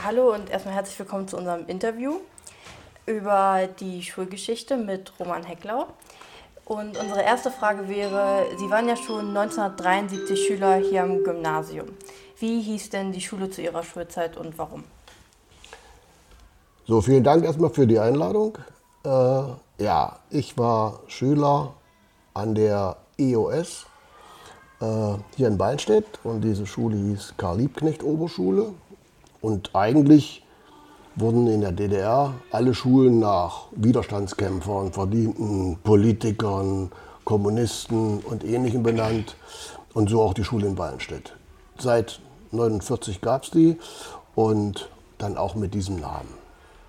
Hallo und erstmal herzlich willkommen zu unserem Interview über die Schulgeschichte mit Roman Hecklau. Und unsere erste Frage wäre, Sie waren ja schon 1973 Schüler hier am Gymnasium. Wie hieß denn die Schule zu Ihrer Schulzeit und warum? So, vielen Dank erstmal für die Einladung. Ja, ich war Schüler an der EOS hier in Ballenstedt und diese Schule hieß Karl-Liebknecht-Oberschule. Und eigentlich wurden in der DDR alle Schulen nach Widerstandskämpfern, verdienten Politikern, Kommunisten und Ähnlichem benannt. Und so auch die Schule in Ballenstedt. Seit 1949 gab es die und dann auch mit diesem Namen.